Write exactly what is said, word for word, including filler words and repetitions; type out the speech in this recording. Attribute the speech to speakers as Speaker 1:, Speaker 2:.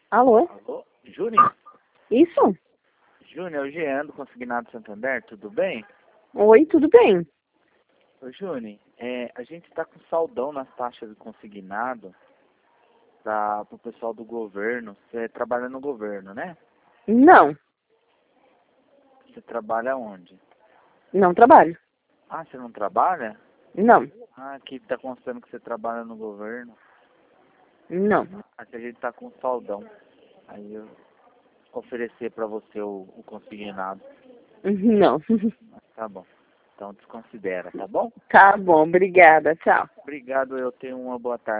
Speaker 1: Alô?
Speaker 2: Alô? Júnior?
Speaker 1: Isso?
Speaker 2: Júnior, é o Jean do Consignado Santander, tudo bem?
Speaker 1: Oi, tudo bem?
Speaker 2: Ô Júnior, é, a gente está com saldão nas taxas de consignado para o pessoal do governo. Você trabalha no governo, né?
Speaker 1: Não,
Speaker 2: Você trabalha onde?
Speaker 1: não trabalho.
Speaker 2: Ah, você não trabalha?
Speaker 1: Não,
Speaker 2: Ah, aqui está constando que você trabalha no governo.
Speaker 1: não.
Speaker 2: Aqui a gente está com saldão. Aí eu oferecer para você o, o consignado.
Speaker 1: Não.
Speaker 2: Tá bom. Então desconsidera, tá bom?
Speaker 1: Tá bom, obrigada, tchau.
Speaker 2: Obrigado, eu tenho uma boa tarde.